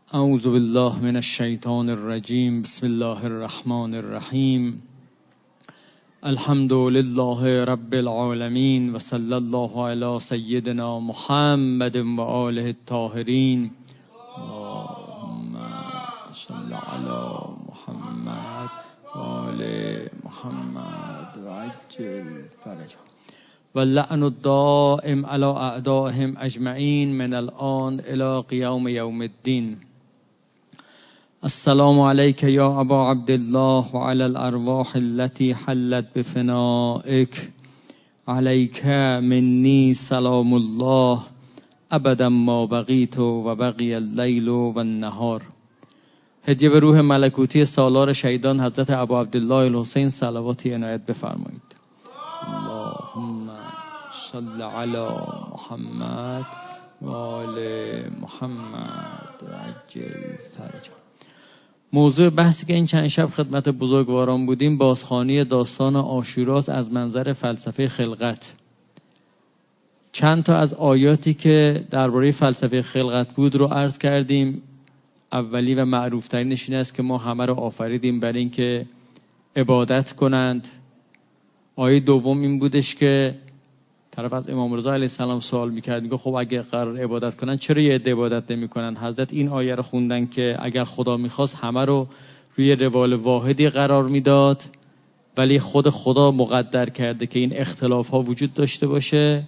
اعوذ بالله من الشیطان الرجیم. بسم الله الرحمن الرحیم. الحمد لله رب العالمین و صلی الله علی سیدنا محمد و آله الطاهرین. اللهم صل علی محمد و آل محمد و عجل فرجهم و لعن الدائم علی اعدائهم اجمعین من الان الی قیام یوم الدین. السلام علیک یا ابا عبدالله و علی الارواح التي حلت بفنائک. علیک منی سلام الله ابدا ما بقیت و بقی اللیل و النهار. هدیه به روح ملکوتی سالار شهیدان حضرت ابا عبدالله الحسین صلواتی عنایت بفرمایید. اللهم صل علی محمد و آل محمد و عجل فرجهم. موضوع بحثی که این چند شب خدمت بزرگواران بودیم بازخوانی داستان عاشوراست از منظر فلسفه خلقت. چند تا از آیاتی که درباره فلسفه خلقت بود رو عرض کردیم. اولی و معروف ترینش این است که ما همه رو آفریدیم برای اینکه عبادت کنند. آیه دوم این بودش که طرف از امام رضا علیه السلام سوال میکرد، میگه خب اگه قرار عبادت کنن چرا یه عده عبادت نمیکنن؟ حضرت این آیه رو خوندن که اگر خدا میخواست همه رو روی روال واحدی قرار میداد، ولی خود خدا مقدر کرده که این اختلاف ها وجود داشته باشه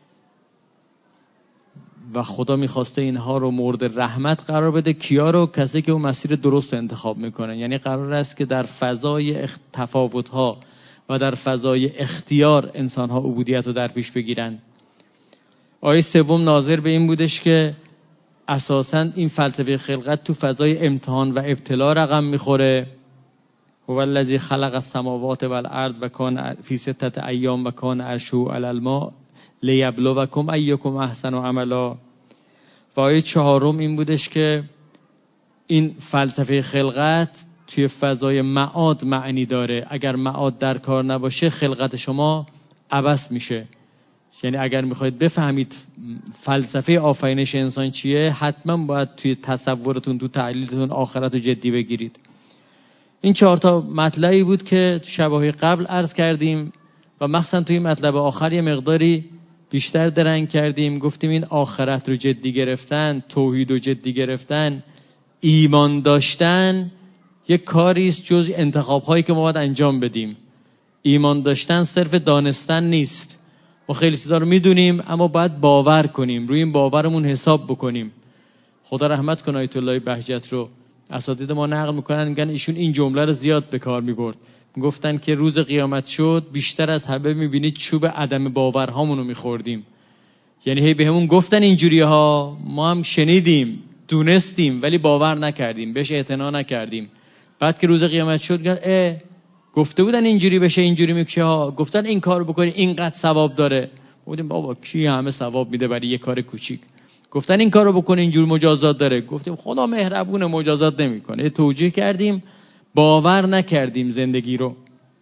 و خدا میخواسته اینها رو مورد رحمت قرار بده. کیا رو؟ کسی که اون مسیر درست رو انتخاب میکنن. یعنی قرار است که در فضای تفاوت ها و در فضای اختیار انسان ها عبودیت رو در پیش بگیرن. آیه سوم ناظر به این بودش که اساساً این فلسفه خلقت تو فضای امتحان و ابتلا رقم میخوره. هو الذی خلق السماوات والارض و کان فی ستة ایام و کان عرشه علی الماء لیبلوکم ایکم احسن عملا. و آیه چهارم این بودش که این فلسفه خلقت توی فضای معاد معنی داره. اگر معاد در کار نباشه خلقت شما عبث میشه. یعنی اگر میخواید بفهمید فلسفه آفرینش انسان چیه، حتما باید توی تصورتون، تو تحلیلتون آخرت رو جدی بگیرید. این 4 تا مطلبی بود که شبهای قبل عرض کردیم و مخصوصا توی مطلب آخر یه مقداری بیشتر درنگ کردیم. گفتیم این آخرت رو جدی گرفتن، توحید رو جدی گرفتن، ایمان داشتن یک کاری است جز انتخاب‌هایی که ما باید انجام بدیم. ایمان داشتن صرف دانستن نیست. ما خیلی چیزا رو میدونیم اما باید باور کنیم، روی این باورمون حساب بکنیم. خدا رحمت کنه آیت الله بهجت رو اساتید ما نقل میکنن، میگن ایشون این جمله رو زیاد به کار میبرد. میگفتن که روز قیامت شد بیشتر از همه میبینید چوب عدم باورهامون رو میخوردیم. یعنی هی بهمون گفتن اینجوری ها، ما هم شنیدیم، دونستیم، ولی باور نکردیم، بهش اعتنا نکردیم. بعد که روز قیامت شد گفته بودن اینجوری بشه، اینجوری میشه ها، گفتن این کارو بکنی اینقدر ثواب داره. گفتیم بابا کی همه ثواب میده برای یه کار کوچیک؟ گفتن این کارو بکنی اینجور مجازات داره. گفتیم خدا مهربونه مجازات نمیکنه. توجیه کردیم، باور نکردیم زندگی رو.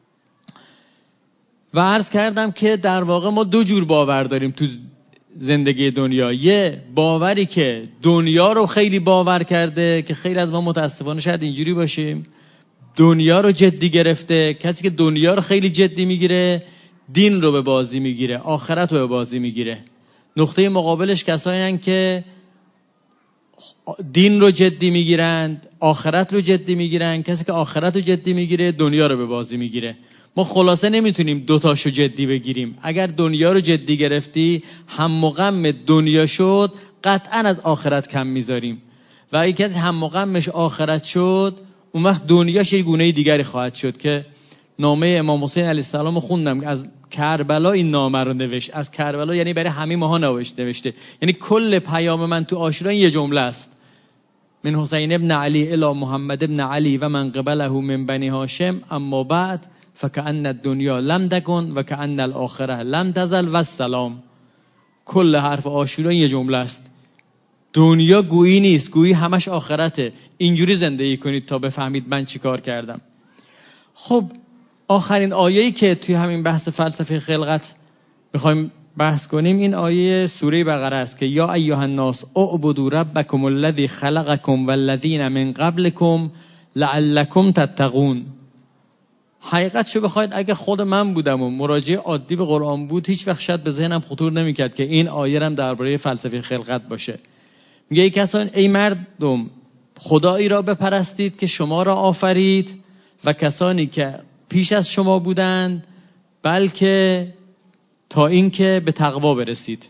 و عرض کردم که در واقع ما 2 جور باور داریم تو زندگی دنیا. یه باوری که دنیا رو خیلی باور کرده که خیلی از ما متاسفانه شاید اینجوری باشیم، دنیا رو جدی گرفته. کسی که دنیا رو خیلی جدی میگیره دین رو به بازی میگیره، آخرت رو به بازی میگیره. نقطه مقابلش کسایی هستند که دین رو جدی میگیرند، آخرت رو جدی میگیرند. کسی که آخرت رو جدی میگیره دنیا رو به بازی میگیره. ما خلاصه نمیتونیم 2 تاشو جدی بگیریم. اگر دنیا رو جدی گرفتی هم و غم دنیا شد، قطعا از آخرت کم میذاریم. و اگه کسی هم و غمش آخرت شد، اون وقت دنیاش یه گونه دیگری خواهد شد. که نامه امام حسین علیه السلام خوندم، از کربلا این نامه رو نوشت. از کربلا یعنی برای همه ماها نوشته. یعنی کل پیام من تو عاشورا این یه جمله است: من حسین ابن علی الی محمد ابن علی و من قبله من بنی هاشم اما بعد فکأن الدنیا لم تکن و کأن الاخره لم تزل و السلام. کل حرف عاشورا این یه جمله است. دنیا گویی نیست، گویی همش آخرته. اینجوری زندگی کنید تا بفهمید من چی کار کردم. خب آخرین آیه‌ای که توی همین بحث فلسفه خلقت میخوایم بحث کنیم این آیه سوره بقره است که یا ایها الناس اعبدوا ربکم الذی خلقکم والذین من قبلکم لعلکم تتقون. حقیقتشو بخواید اگه خود من بودم و مراجعه عادی به قرآن بود هیچ وقت شاید به ذهنم خطور نمیکرد که این آیه هم درباره فلسفه خلقت باشه. میگه ای مردم خدایی را بپرستید که شما را آفرید و کسانی که پیش از شما بودند، بلکه تا اینکه به تقوا برسید.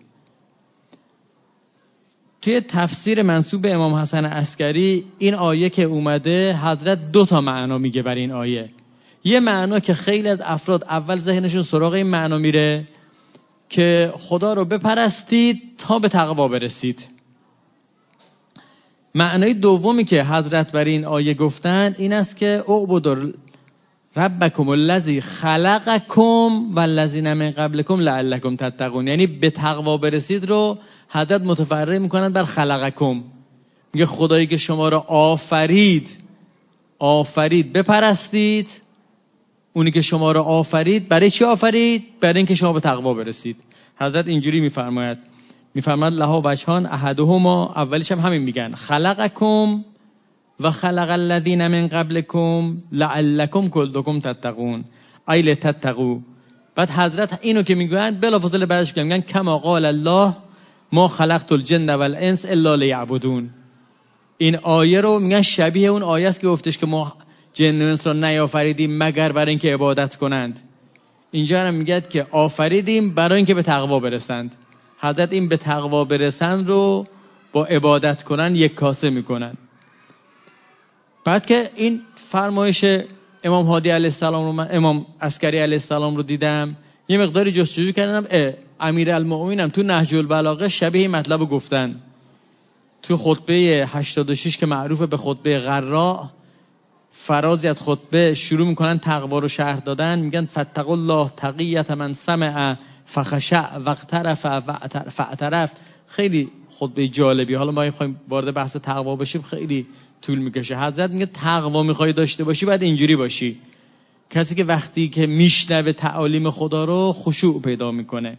توی تفسیر منسوب به امام حسن عسکری این آیه که اومده حضرت 2 معنا میگه بر این آیه. یه معنا که خیلی از افراد اول ذهنشون سراغ این معنا میره که خدا رو بپرستید تا به تقوا برسید. معنای دومی که حضرت بر این آیه گفتن این است که اعبدوا ربکم الذی خلقکم والذین من قبلکم لعلکم تتقون، یعنی به تقوا برسید رو حضرت متفرع میکنن بر خلقکم. میگه خدایی که شما رو آفرید بپرستید. اونی که شما رو آفرید برای چی آفرید؟ برای اینکه شما به تقوا برسید. حضرت اینجوری میفرماید لها وجهان احدهما، اولیش هم همین میگن خلقکم و خلق الذین من قبلکم لعلکم کلکم تتقون ای لتتقوا. بعد حضرت اینو که میگن بلافاصله بعدش میگن کما قال الله ما خلقت الجن والانس الا لیعبدون. این آیه رو میگن شبیه اون آیه است که گفتش که ما جن و انس را نیافریدیم مگر برای اینکه عبادت کنند. اینجا هم میگه که آفریدیم برای اینکه به تقوا برسند. حضرت این به تقوا برسند رو با عبادت کنن یک کاسه میکنن. بعد که این فرمایش امام هادی علیه السلام رو امام عسکری علیه السلام رو دیدم، یه مقداری جستجو کردم. امیرالمؤمنین تو نهج البلاغه شبیه این مطلب رو گفتن. تو خطبه 86 که معروفه به خطبه غراء، فرازی از خطبه شروع میکنن تقوا رو شرح دادن. میگن فاتقوا الله تقیة من سمع فخشع واقترف فاعترف. خیلی خطبه جالبی. حالا ما میخوایم وارد بحث تقوا بشیم خیلی طول میکشه. حضرت میگه تقوا میخوای داشته باشی باید اینجوری باشی. کسی که وقتی که میشنوه تعالیم خدا رو خشوع پیدا میکنه،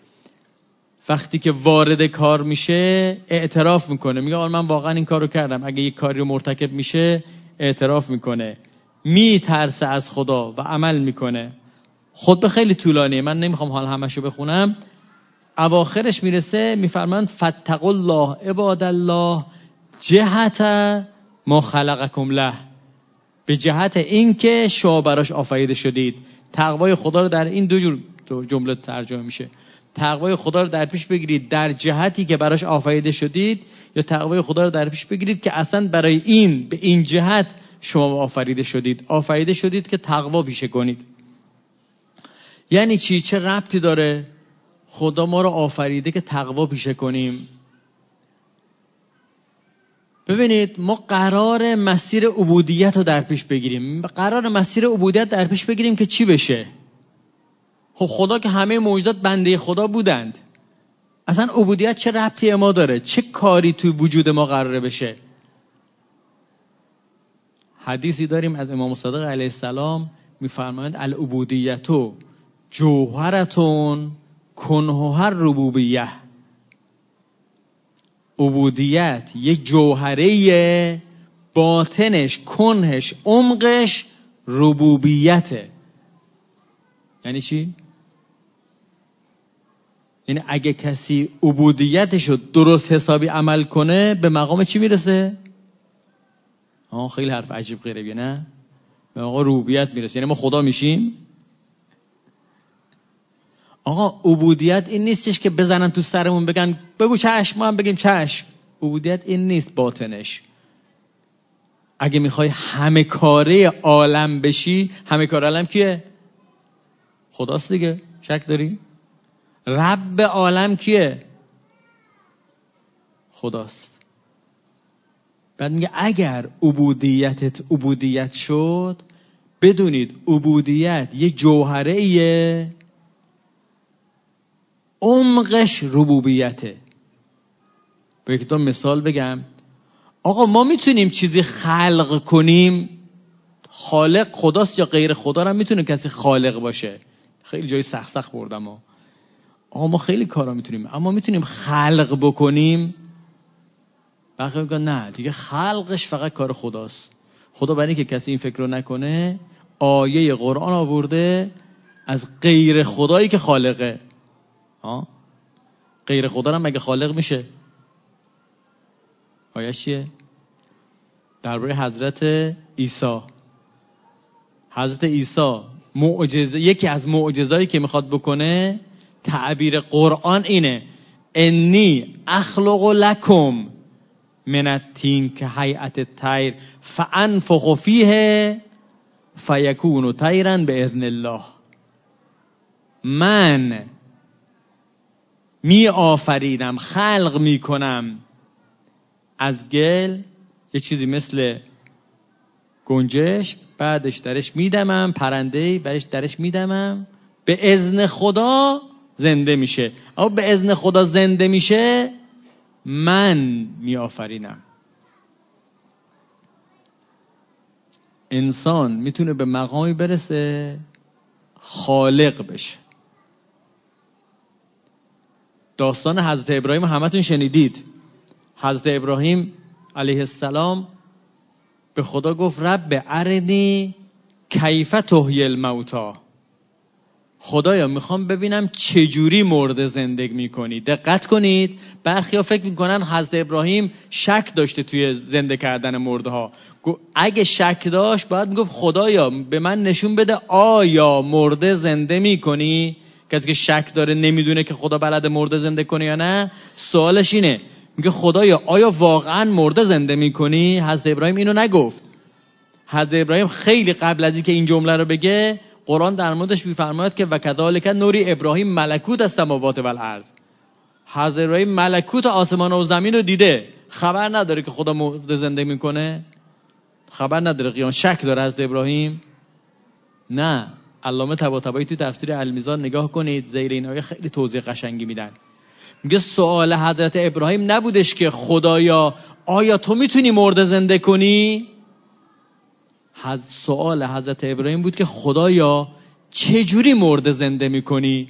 وقتی که وارد کار میشه اعتراف میکنه، میگه من واقعا این کارو کردم. اگه یک کاری رو مرتکب میشه اعتراف میکنه، میترسه از خدا و عمل میکنه. خطبه خیلی طولانیه، من نمیخوام حال همشو بخونم. اواخرش میرسه میفرماند فاتقوا الله عباد الله جهت ما خلقکم له، به جهت این که شما براش آفریده شدید. تقوای خدا رو در این 2 جور جمله ترجمه میشه. تقوای خدا رو در پیش بگیرید در جهتی که براش آفریده شدید، یا تقوای خدا رو در پیش بگیرید که اصلا برای این به این جهت شما آفریده شدید که تقوا پیشه کنید. یعنی چی؟ چه ربطی داره؟ خدا ما رو آفریده که تقوا پیشه کنیم. ببینید ما قرار مسیر عبودیت رو در پیش بگیریم. قرار مسیر عبودیت در پیش بگیریم که چی بشه؟ خب خدا که همه موجودات بنده خدا بودند. اصلا عبودیت چه ربطی ما داره؟ چه کاری توی وجود ما قراره بشه؟ حدیثی داریم از امام صادق علیه السلام میفرمایند العبودیتو جوهرتون کنهر ربوبیه. عبودیت یه جوهره، باطنش کنهش عمقش ربوبیته. یعنی چی؟ یعنی اگه کسی عبودیتشو درست حسابی عمل کنه به مقام چی میرسه؟ خیلی حرف عجیب غریبیه نه؟ به مقام ربوبیت میرسه. یعنی ما خدا میشیم؟ آقا عبودیت این نیستش که بزنن تو سرمون بگن بگو چشم، ما هم بگیم چشم. عبودیت این نیست باطنش. اگه میخوای همه کاره عالم بشی، همه کاره عالم کیه؟ خداست دیگه، شک داری؟ رب عالم کیه؟ خداست. بعد میگه اگر عبودیتت عبودیت شد، بدونید عبودیت یه جوهره ایه، عمقش ربوبیته. به یک دو مثال بگم. آقا ما میتونیم چیزی خلق کنیم؟ خالق خداست یا غیر خدا هم میتونه کسی خالق باشه؟ خیلی جای سخت بردم ها. آقا ما خیلی کارا میتونیم، اما میتونیم خلق بکنیم؟ بقیه میگن نه دیگه، خلقش فقط کار خداست. خدا برای اینکه کسی این فکر رو نکنه آیه قرآن آورده از غیر خدایی که خالقه. غیر خدا هم مگه خالق میشه؟ آیه چیه؟ درباره حضرت عیسی. حضرت عیسی معجزه، یکی از معجزهایی که میخواد بکنه، تعبیر قرآن اینه: انی اخلق لکم من الطین که هیئت الطیر فانفخ فیه فیکون طیرا باذن الله. من می آفرینم، خلق می کنم از گل یه چیزی مثل گنجش، بعدش درش میدمم، پرنده‌ای بعدش درش میدمم، به اذن خدا زنده میشه. اما به اذن خدا زنده میشه من می آفرینم. انسان میتونه به مقامی برسه خالق بشه. داستان حضرت ابراهیم همتون شنیدید. حضرت ابراهیم علیه السلام به خدا گفت رب ارنی کیف تحیی الموتی. خدایا میخوام ببینم چجوری مرده زندگی میکنی. دقت کنید، برخی ها فکر میکنن حضرت ابراهیم شک داشته توی زنده کردن مرده ها. اگه شک داشت باید میگفت خدایا به من نشون بده آیا مرده زنده میکنی. کسی که شک داره نمیدونه که خدا بلد مرده زنده کنه یا نه، سوالش اینه، میگه خدایا آیا واقعا مرده زنده میکنی؟ حضرت ابراهیم اینو نگفت. حضرت ابراهیم خیلی قبل از اینکه این جمله رو بگه، قرآن در موردش میفرماید که وکذالک نوری ابراهیم ملکوت السماوات و الارض. حضرت ابراهیم ملکوت آسمان و زمین رو دیده، خبر نداره که خدا مرده زنده میکنه، خبر نداره قیام. شک داره حضرت ابراهیم؟ نه. علامه طباطبایی تو تفسیر المیزان نگاه کنید، زیر این آیه خیلی توضیح قشنگی میدن. میگه سوال حضرت ابراهیم نبودش که خدایا آیا تو میتونی مرده زنده کنی؟ سوال حضرت ابراهیم بود که خدایا چجوری مرده زنده میکنی؟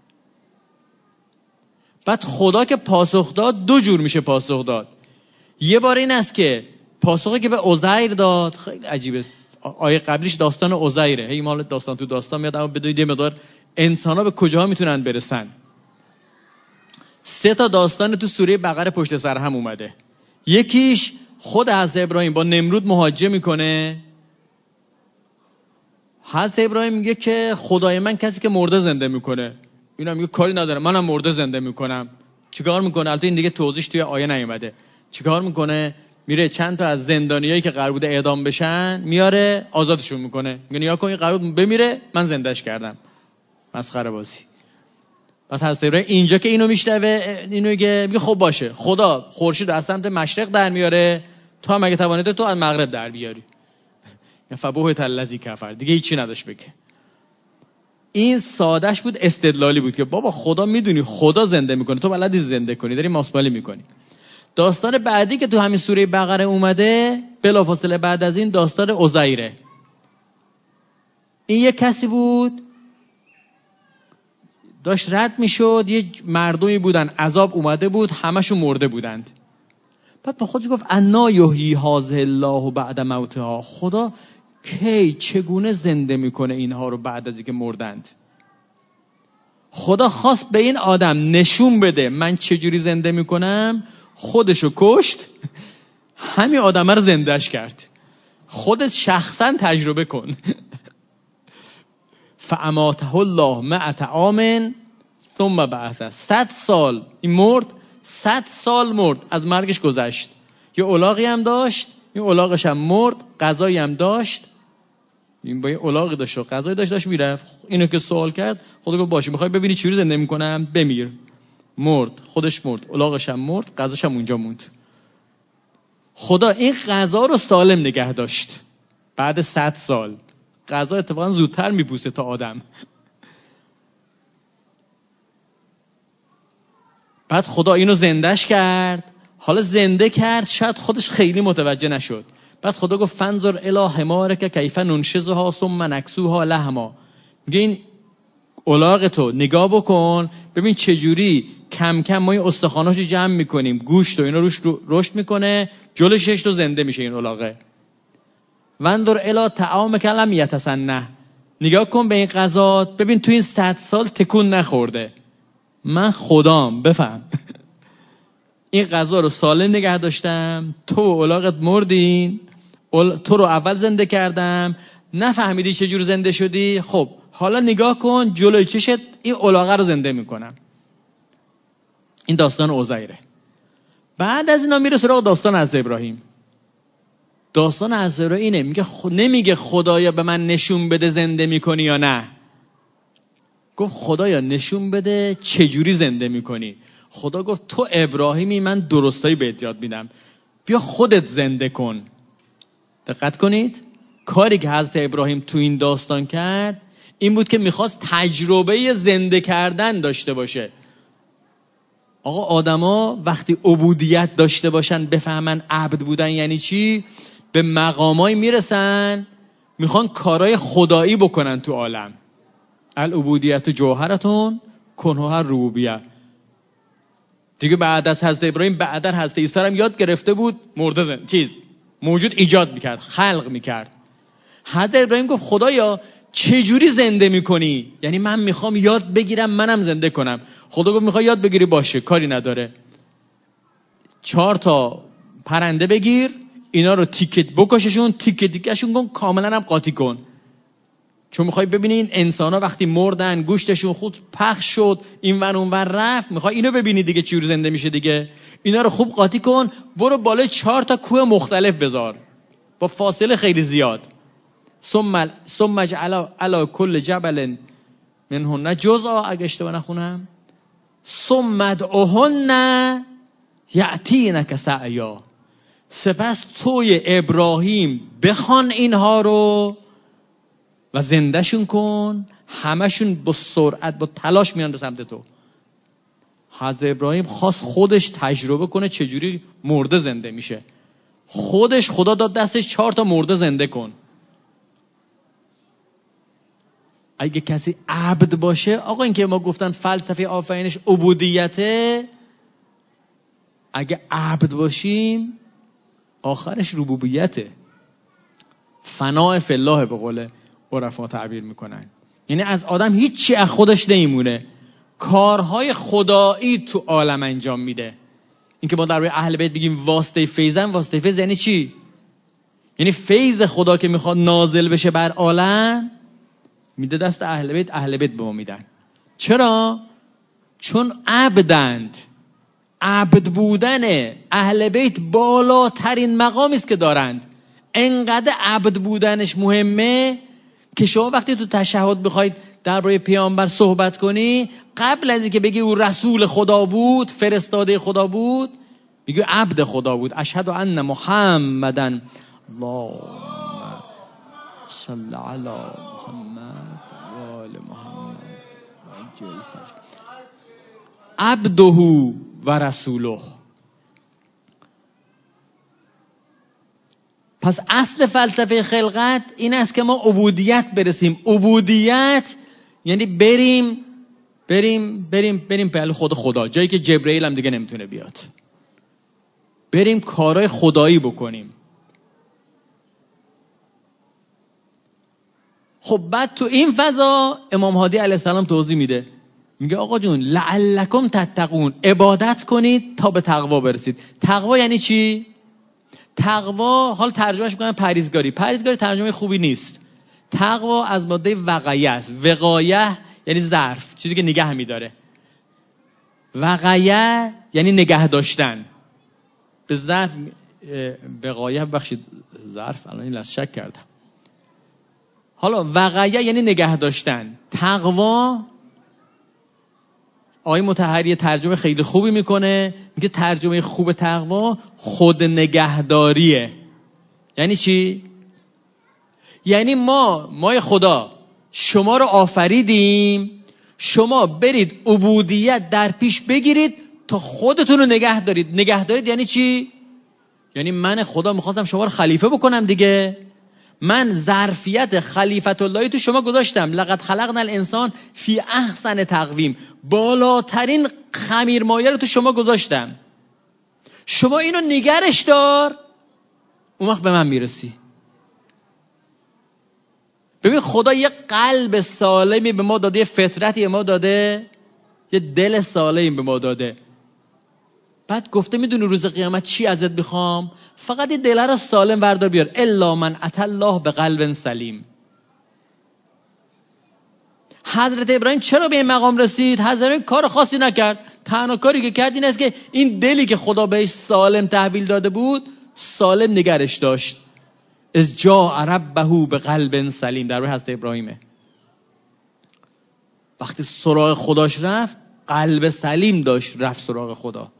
بعد خدا که پاسخ داد دو جور میشه پاسخ داد. یه بار این است که پاسخی که به عزیر داد خیلی عجیبه. آیه قبلیش داستان عزیره، هی مال داستان تو داستان میاد، اما بدونید یه مقدار انسان‌ها به کجاها میتونن برسن. 3 تا داستان تو سوره بقره پشت سر هم اومده. یکیش خود حضرت ابراهیم با نمرود محاجه میکنه. حضرت ابراهیم میگه که خدای من کسی که مرده زنده میکنه. اینا میگه کاری نداره، منم مرده زنده میکنم. چیکار میکنه؟ البته این دیگه توضیحش توی آیه نیومده. چیکار میکنه؟ میره چند تا از زندانیایی که قرار بوده اعدام بشن میاره آزادشون میکنه. میگه نیا کن این قرار بمیره، من زندهش کردم. مسخره بازی. بعد حضرت ابراهیم اینجا که اینو میشنوه، اینو میگه خب باشه، خدا خورشید از سمت مشرق در میاره، تو هم اگه توانید تو از مغرب در بیاری. فبهت الذی کفر. دیگه هیچی نداشت بگه. این سادهش بود، استدلالی بود که بابا خدا میدونی خدا زنده میکنه، تو بلدی زنده کنی، داری ماسپالی میکنی. داستان بعدی که تو همین سوره بقره اومده بلافاصله بعد از این داستان عزیره. این یه کسی بود داشت رد میشد، یه مردمی بودن عذاب اومده بود، همشون مرده بودند. بعد با خودش گفت انا یحیی هذه الله بعد موتها. خدا کی چگونه زنده میکنه اینها رو بعد از اینکه مردند؟ خدا خواست به این آدم نشون بده من چجوری زنده میکنم، خودشو کشت، همین آدم رو زندهش کرد. خودت شخصا تجربه کن. فاماته الله 100 عام ثم بعثه. 100 سال این مرد، 100 سال مرد، از مرگش گذشت. یه الاغی هم داشت، این الاغش هم مرد، غذایی هم داشت. این با یه الاغی داشت و غذایی داشت میرفت. اینو که سوال کرد خدا گفت باشه، میخوای ببینی چجوری زنده میکنم؟ بمیر. مرد، خودش مرد، الاغش هم مرد، غذاش هم اونجا موند. خدا این غذا رو سالم نگه داشت. بعد 100 سال غذا اتفاقا زودتر میپوسه تا آدم. بعد خدا اینو زندهش کرد. حالا زنده کرد، شاید خودش خیلی متوجه نشد. بعد خدا گفت فنظر الی حمارک کیف ننشزها ثم نکسوها لحما. میگه این الاغ تو نگاه بکن، ببین چجوری کم کم ما این استخواناشو جمع میکنیم، گوشت و اینا روش رشد میکنه، جلو شش تو زنده میشه این الاغه. وندر الی طعامک لم یتسنه، نگاه کن به این غذا، ببین تو این 100 سال تکون نخورده. من خدام بفهم این غذا رو سالم نگه داشتم، تو و الاغت مردین، تو رو اول زنده کردم، نفهمیدی چجور زنده شدی. خب حالا نگاه کن جلوی چشت این الاغه رو زنده میکنم. این داستان عزیره. بعد از اینا میره سراغ داستان حضرت ابراهیم. داستان حضرت ابراهیم اینه، میگه نمیگه خدایا به من نشون بده زنده میکنی یا نه، گفت خدایا نشون بده چجوری زنده میکنی. خدا گفت تو ابراهیمی، من درستایی بهت یاد میدم، بیا خودت زنده کن. دقت کنید کاری که حضرت ابراهیم تو این داستان کرد این بود که میخواست تجربه زنده کردن داشته باشه. آقا آدما وقتی عبودیت داشته باشن، بفهمن عبد بودن یعنی چی، به مقامایی میرسن میخوان کارهای خدایی بکنن تو عالم. العبودیت جوهرتون کنها ربوبیه. دیگه بعد از حضرت ابراهیم بعد از حضرت عیسی هم یاد گرفته بود مرده موجود ایجاد میکرد، خلق میکرد. حضرت ابراهیم گفت خدایا چجوری زنده میکنی؟ یعنی من میخوام یاد بگیرم منم زنده کنم. خدا گفت میخوای یاد بگیری، باشه کاری نداره، 4 تا پرنده بگیر، اینا رو تیکت بکششون، تیکشون کن، کاملا هم قاطی کن، چون میخوای ببینی این انسان ها وقتی مردن گوشتشون خود پخش شد این ور اون ور رفت، میخوای اینو ببینی دیگه چجوری زنده میشه دیگه. اینا رو خوب قاطی کن، برو بالای 4 تا کوه مختلف بذار با فاصله خیلی زیاد. ثم اجعل علی کل جبل منهن جزءا، اگه اشتباه نخونم، ثم ادعهن یأتینک سعیا، سپس توی ابراهیم بخوان اینها رو و زندهشون کن، همشون با سرعت با تلاش میان به سمت تو. حضرت ابراهیم خواست خودش تجربه کنه چجوری مرده زنده میشه. خودش خدا داد دستش 4 تا مرده زنده کن. اگه کسی عبد باشه، آقا این که ما گفتن فلسفه آفرینش عبودیته، اگه عبد باشیم آخرش ربوبیته، فناء فی الله به قول عرفا تعبیر میکنن. یعنی از آدم هیچی از خودش نمیمونه، کارهای خدایی تو عالم انجام میده. این که ما در اهل بیت بگیم واسطه فیضن، واسطه فیض یعنی چی؟ یعنی فیض خدا که میخواد نازل بشه بر عالم میده دست اهل بیت، اهل بیت به ما میدن. چرا؟ چون عبدند. عبد بودن اهل بیت بالاترین مقامی است که دارند. انقدر عبد بودنش مهمه که شما وقتی تو تشهد بخواید درباره پیامبر صحبت کنی، قبل از اینکه بگی او رسول خدا بود، فرستاده خدا بود، میگی عبد خدا بود. اشهد ان محمدن، اللهم صل علی محمد و آل محمد و عجل فرج عبده و رسوله. پس اصل فلسفه خلقت این است که ما عبودیت برسیم. عبودیت یعنی بریم به خدا، جایی که جبرئیل هم دیگه نمیتونه بیاد، بریم کارهای خدایی بکنیم. خب بعد تو این فضا امام هادی علیه السلام توضیح میده، میگه آقا جون لعلکم تتقون، عبادت کنید تا به تقوا برسید. تقوا یعنی چی؟ تقوا حال ترجمهش میکنن پرهیزگاری. پرهیزگاری ترجمه خوبی نیست. تقوا از ماده وقایه است. وقایه یعنی ظرف، چیزی که نگه میداره. وقایه یعنی نگه داشتن. به ظرف وقایه بخشید ظرف، الان این لحظه شک کردم. حالا وقایه یعنی نگه داشتن. تقوا آقای مطهری ترجمه خیلی خوبی میکنه، میگه ترجمه خوب تقوا خود نگهداریه. یعنی چی؟ یعنی ما خدا شما رو آفریدیم، شما برید عبودیت در پیش بگیرید تا خودتون رو نگه دارید. نگه دارید یعنی چی؟ یعنی من خدا میخواستم شما رو خلیفه بکنم دیگه، من ظرفیت خلیفت اللهی تو شما گذاشتم. لقد خلقنا الانسان فی احسن تقویم، بالاترین خمیرمایه رو تو شما گذاشتم. شما اینو نگرش دار، اون وقت به من میرسی. ببین خدا یه قلب سالمی به ما داده، یه فطرتی به ما داده، یه دل سالمی به ما داده. بعد گفته میدونی روز قیامت چی ازت میخوام؟ فقط یه دل رو سالم بردار بیار. الا من اتى الله بقلب سلیم. حضرت ابراهیم چرا به این مقام رسید؟ حضرت ابراهیم کار خاصی نکرد. تنها کاری که کرد این است که این دلی که خدا بهش سالم تحویل داده بود سالم نگرش داشت. از جاء ربه بقلب سلیم، در واقع حضرت ابراهیمه. وقتی سراغ خداش رفت قلب سلیم داشت، رفت سراغ خدا.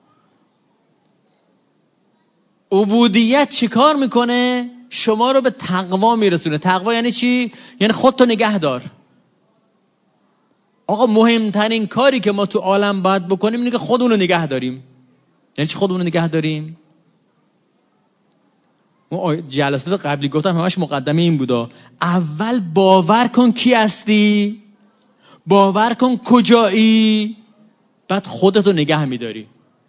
عبودیت چی کار میکنه؟ شما رو به تقوا میرسونه. تقوا یعنی چی؟ یعنی خودتو نگه دار. آقا مهمترین کاری که ما تو عالم باید بکنیم اینه که خودمون رو نگه داریم. یعنی چی خودمون رو نگه داریم؟ جلسات قبلی گفتم همش مقدمه این بودا. اول باور کن کی هستی، باور کن کجایی، بعد خودتو نگه میداری.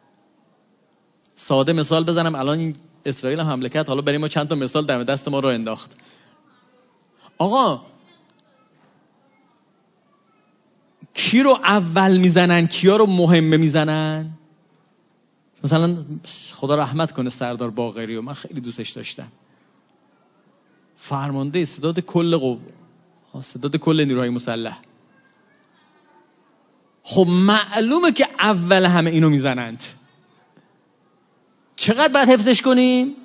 ساده مثال بزنم، الان این اسرائیل هم حمله کرد، حالا بریم ما چند تا مثال دم دست ما رو انداخت. آقا کی رو اول میزنن، کیا رو مهمه میزنن؟ مثلا خدا رحمت کنه سردار باقری، و من خیلی دوستش داشتم، فرمانده استعداد کل نیروهای مسلح. خب معلومه که اول همه اینو میزنند. چقدر باید حفظش کنیم؟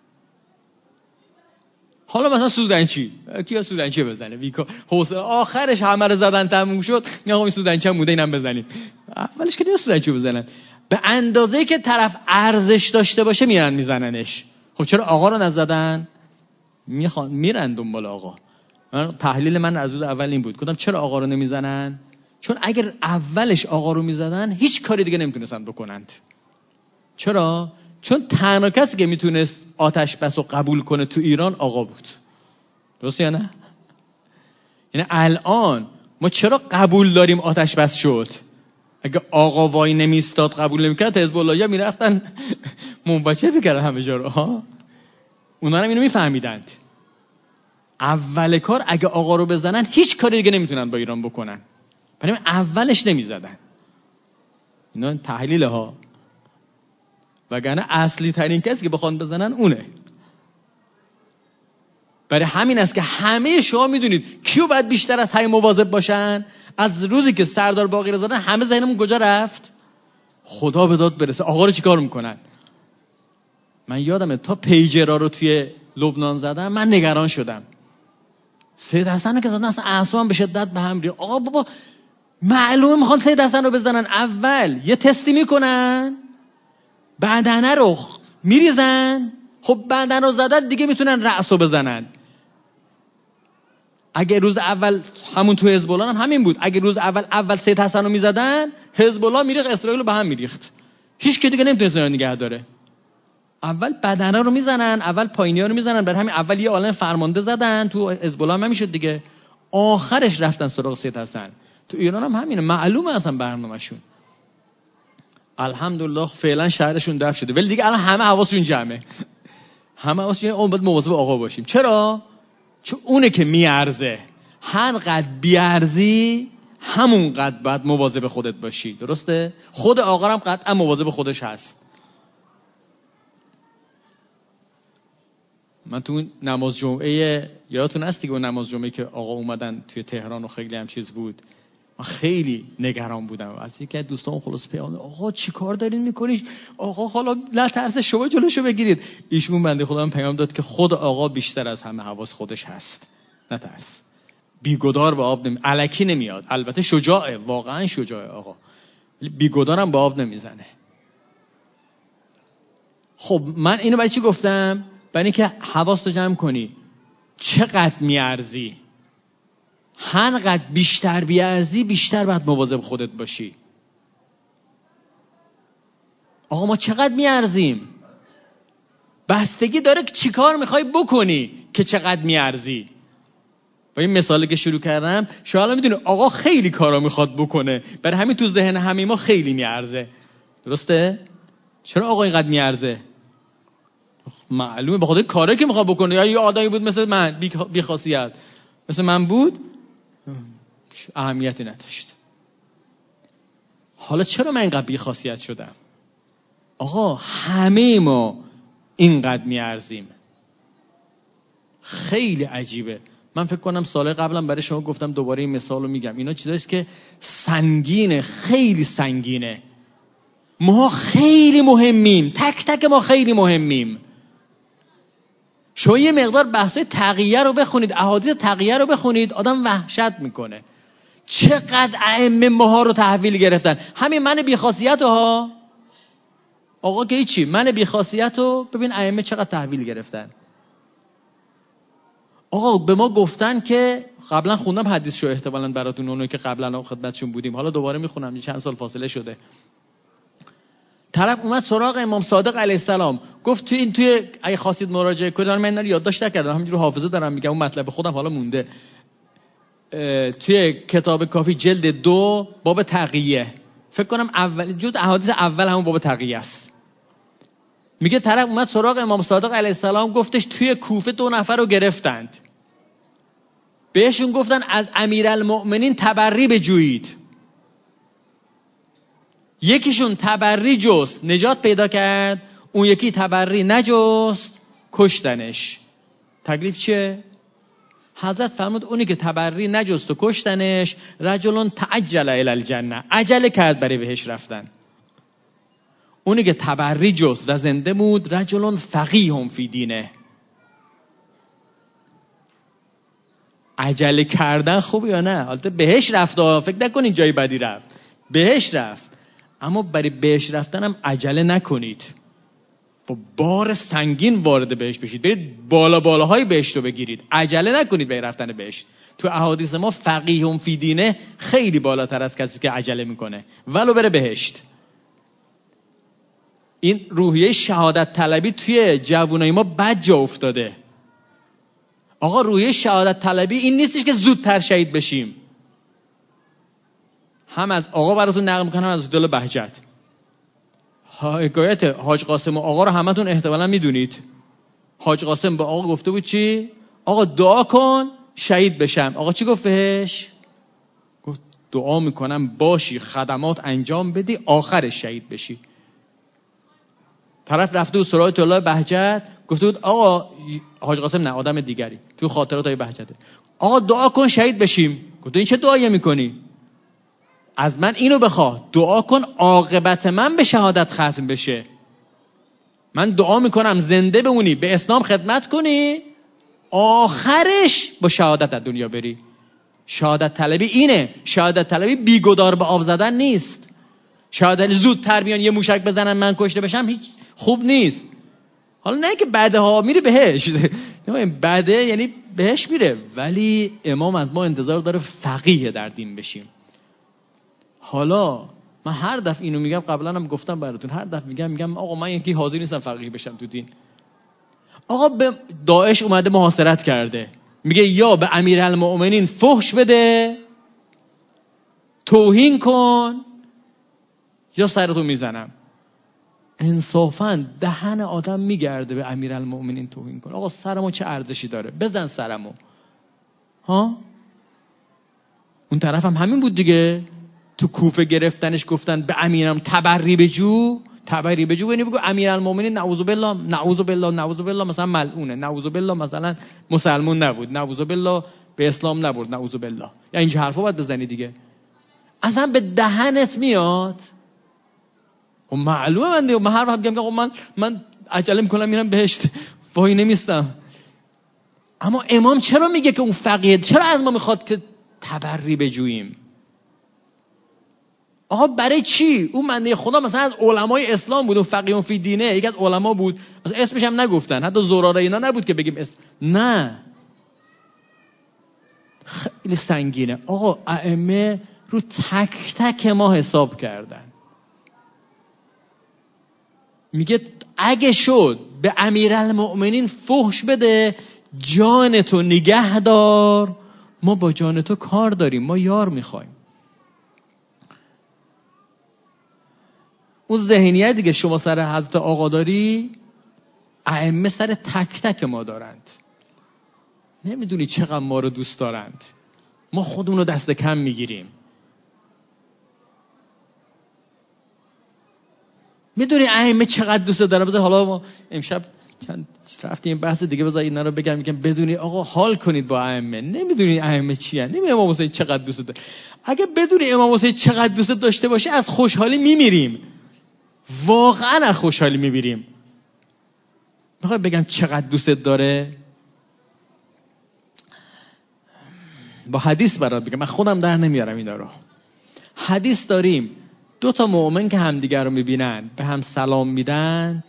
حالا مثلا سوزنچی، کیا سوزنچی بزنه؟ آخرش همه رو زدن تموم شد، نه این سوزنچی هم موده اینم بزنیم. اولش که سوزنچی بزنن، به اندازه‌ای که طرف ارزش داشته باشه میرن میزننش. خب چرا آقا رو نزدن؟ میرن دنبال آقا. تحلیل من از روز اول این بود، گفتم چرا آقا رو نمیزنن؟ چون اگر اولش آقا رو میزدن هیچ کاری دیگه نمیتونستن بکنند. چرا؟ چون تنها کسی که میتونست آتش بس رو قبول کنه تو ایران آقا بود. درسته یا نه؟ یعنی الان ما چرا قبول داریم آتش بس شد؟ اگه آقا وای نمیستاد قبول نمیکرد، حزب اللهیا میرفتن منبچه میکردن همه جا رو. اونا هم اینو میفهمیدند. اول کار اگه آقا رو بزنن هیچ کاری دیگه نمیتونن با ایران بکنن، برای اولش نمیزدن. اینا تحلیل ها، وگرنه اصلی ترین کسی که بخوان بزنن اونه. برای همین است که همه شما میدونید کیو باید بیشتر از همه مواظب باشن. از روزی که سردار باقری رو زدن همه ذهنمون کجا رفت؟ خدا به داد برسه آقا رو چیکار میکنن. من یادمه تا پیجرها رو توی لبنان زدم من نگران شدم. سید حسن رو که زدن اصلا اعصابم به شدت به هم ریخت. آقا بابا معلومه میخوان سید حسن رو بزنن، اول یه تستی میکنن، بدنه رو میریزن. خب بدنه رو زدن دیگه میتونن رأس رو بزنن. اگه روز اول همون تو حزب الله هم همین بود، اگه روز اول سید حسن رو میزدن حزب الله میریخت، اسرائیل رو به هم میریخت، هیچ کی دیگه نمیتونست اینا نگه داره. اول بدنه رو میزنن، اول پایینیا رو میزنن، برای همین اول یه عالم فرمانده زدن تو حزب الله هم نمیشد دیگه، آخرش رفتن سراغ سید حسن. تو ایران هم همینه، معلومه اصلا برنامه‌شون. الحمدلله فعلا شهرشون دفع شده، ولی دیگه الان همه حواسشون جمعه. همه حواسشون اون باید مواظب آقا باشیم. چرا؟ چون اونه که میارزه. هر قد بیارزی همون قد باید مواظب خودت باشی. درسته؟ خود آقا هم قطعا مواظب خودش هست. من تو نماز جمعه یادتون هست دیگه، اون نماز جمعه که آقا اومدن توی تهران و خیلی هم چیز بود، من خیلی نگران بودم. از یکی از دوستان خلاص پیام داد آقا چیکار دارین میکنید؟ آقا حالا نترس شما جلوشو بگیرید. ایشون بنده خدا من پیام داد که خود آقا بیشتر از همه حواس خودش هست، نترس. بیگدار به آب الکی نمیاد. البته شجاعه، واقعا شجاعه آقا، ولی بیگدارم به آب نمیزنه. خب من اینو برای چی گفتم؟ برای اینکه حواستو جمع کنی چقدر میارزی. هر قد بیشتر بیارزی بیشتر باید مواظب خودت باشی. آقا ما چقدر میارزیم؟ بستگی داره که چی کار میخوای بکنی. که چقدر میارزی. با این مثالی که شروع کردم شما الان میدونید آقا خیلی کارا میخواد بکنه، برای همین تو ذهن همه ما خیلی میارزه. درسته؟ چرا آقا اینقدر میارزه؟ معلومه به خاطر کاری که میخواد بکنه. یا یه آدمی بود مثل من بی خاصیت مثل من بود، اهمیتی نداشت. حالا چرا من اینقدر بی خاصیت شدم؟ آقا همه ما اینقدر میارزیم. خیلی عجیبه. من فکر کنم سال قبلم برای شما گفتم، دوباره این مثال رو میگم. اینا چیزاییست که سنگینه، خیلی سنگینه. ما خیلی مهمیم، تک تک ما خیلی مهمیم. شما یه مقدار بحث تقیه رو بخونید، احادیث تقیه رو بخونید، آدم وحشت میکنه. چقدر ائمه ماها رو تحویل گرفتن. همین من بی‌خاصیت ها آقا که هیچی، من بی‌خاصیت رو ببین ائمه چقدر تحویل گرفتن. آقا به ما گفتن که قبلا خوندم حدیث شو احتمالاً براتون، اونایی که قبلا خدمتشون بودیم، حالا دوباره میخونم، چند سال فاصله شده. طرف اومد سراغ امام صادق علیه السلام، گفت توی اگه خواستید مراجعه کنید، من اینا رو یادداشت نکردم، همینجوری حافظه دارم میگم، اون مطلب خودم حالا مونده. توی کتاب کافی جلد 2 باب تقیه، فکر کنم اول جزء احادیث اول همون باب تقیه است. میگه طرف اومد سراغ امام صادق علیه السلام، گفتش توی کوفه 2 نفر رو گرفتند، بهشون گفتن از امیرالمؤمنین تبری بجویید. یکیشون تبری جست، نجات پیدا کرد، اون یکی تبری نجست، کشتنش. تکلیف چیه؟ حضرت فرمود اونی که تبری نجست و کشتنش، رجلون تعجل الی الجنه، عجله کرد برای بهش رفتن. اونی که تبری جست و زنده بود، رجلون فقیه فی دینه. عجله کردن خوبه یا نه؟ حالت بهش رفت، فکر نکنید جای بدی رفت، بهش رفت. اما برای بهش رفتن هم عجله نکنید، با بار سنگین وارد بهش بشید، برید بالاهای بهش رو بگیرید، عجله نکنید برای رفتن بهش. تو احادیث ما فقیه فی دینه خیلی بالاتر از کسی که عجله میکنه ولو بره بهشت. این روحیه شهادت طلبی توی جوانای ما بد جا افتاده. آقا روحیه شهادت طلبی این نیستش که زودتر شهید بشیم. هم از آقا براتون نقل میکنم، هم از دل بهجت. حکایت حاج قاسم و آقا رو همتون احتمالاً میدونید. حاج قاسم به آقا گفته بود چی؟ آقا دعا کن شهید بشم. آقا چی گفت بهش؟ گفت دعا میکنم باشی، خدمات انجام بدی، آخرش شهید بشی. طرف رفته بود سراغ طلاب بهجت، گفته بود آقا، حاج قاسم نه، آدم دیگری تو خاطرات های بهجته، آقا دعا کن شهید بشیم. گفت این چه دعایی میکنی؟ از من اینو بخواه، دعا کن عاقبت من به شهادت ختم بشه. من دعا میکنم زنده بمونی، به اسلام خدمت کنی، آخرش با شهادت از دنیا بری. شهادت طلبی اینه. شهادت طلبی بیگدار به آب زدن نیست. شهادت زودتر بیان یه موشک بزنن من کشته بشم هیچ خوب نیست. حالا نه که بعدها میره بهش، بعده یعنی بهش میره، ولی امام از ما انتظار داره فقیه در دین بشیم. حالا من هر دفعه اینو میگم، قبلا هم گفتم براتون، هر دفعه میگم آقا من یکی حاضر نیستم فقیه بشم تو دین. آقا به داعش اومده محاصرت کرده، میگه یا به امیرالمؤمنین فحش بده، توهین کن، یا سرتو میزنم. انصافاً دهن آدم میگرده به امیرالمؤمنین توهین کن. آقا سرمو چه ارزشی داره؟ بزن سرمو. ها؟ اون طرف هم همین بود دیگه. تو کوفه گرفتنش گفتن به امیرم تبری بجو یعنی بگو امیرالمؤمنین نعوذ بالله مثلا ملعونه، نعوذ بالله مثلا مسلمون نبود، نعوذ بالله به اسلام نبرد، نعوذ بالله، یا اینجا حرفا باید بزنی دیگه. اصلا به دهنت میاد. و معلومه من هر وقت میگم من عجله میکنم میرم بهشت، وای نمیستم. اما امام چرا میگه که اون فقیه؟ چرا از ما میخواد که تبری بجوییم؟ آقا برای چی؟ اون بنده خدا مثلا از علمای اسلام بود، اون فقیه فی دینه، یکی از علما بود، اسمش هم نگفتن، حتی زراره اینا نبود که بگیم نه. خیلی سنگینه. آقا ائمه رو تک تک ما حساب کردن. میگه اگه شد به امیرالمؤمنین فحش بده، جان تو نگه دار، ما با جان تو کار داریم، ما یار میخوایم. اون ذهنیتی که شما سر حضرت آقا داری، ائمه سر تک تک ما دارند. نمیدونی چقدر ما رو دوست دارند، ما خودمون رو دست کم میگیریم. میدونی ائمه چقدر دوست دارن؟ بذار حالا ما امشب چند رفتیم بحث دیگه، بذار اینا رو بگم. میگم بدونی آقا حال کنید با ائمه. نمیدونی ائمه چی ان. نمیدونی امام حسین چقدر دوست داره. اگه بدونی امام حسین چقدر دوست داشته باشه، از خوشحالی میمیریم. واقعا از خوشحالی میمیریم. میخوام بگم چقدر دوست داره. با حدیث برات بگم، من خودم در نمیارم اینا رو. حدیث داریم، 2 مؤمن که همدیگر رو میبینن به هم سلام میدن،